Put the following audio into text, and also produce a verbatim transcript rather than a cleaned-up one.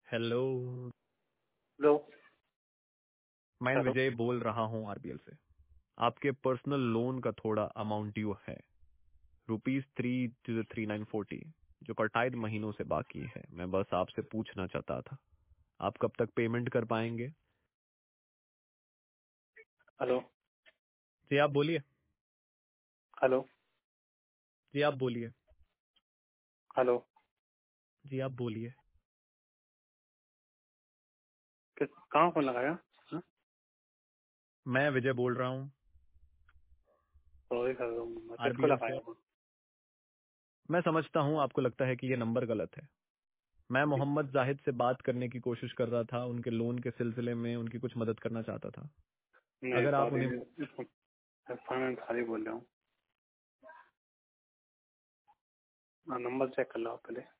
Hello. Hello. मैं hello. Vijay बोल रहा हूँ आरबीएल से। आपके पर्सनल लोन का थोड़ा अमाउंट ड्यू है, rupees three two three nine forty, जो कटाइद महीनों से बाकी है। मैं बस आपसे पूछना चाहता था, आप कब तक पेमेंट कर पाएंगे? हेलो। जी आप बोलिए। हेलो। जी आप बोलिए। हेलो। जी आप बोलिए। किस कहाँ फोन लगाया? हाँ? मैं विजय बोल रहा हूँ सॉरी कर रहा हूँ, मैं किसको आरबीएल लगाया से। फोन? मैं समझता हूँ आपको लगता है कि ये नंबर गलत है। मैं मोहम्मद जाहिद से बात करने की कोशिश कर रहा था, उनके लोन के सिलसिले में उनकी कुछ मदद करना चाहता था। नहीं अगर आप सॉरी, उन्हें फाइनेंस खाली बोल रहा हूँ। हाँ, नंबर चेक कर लो आप पहले।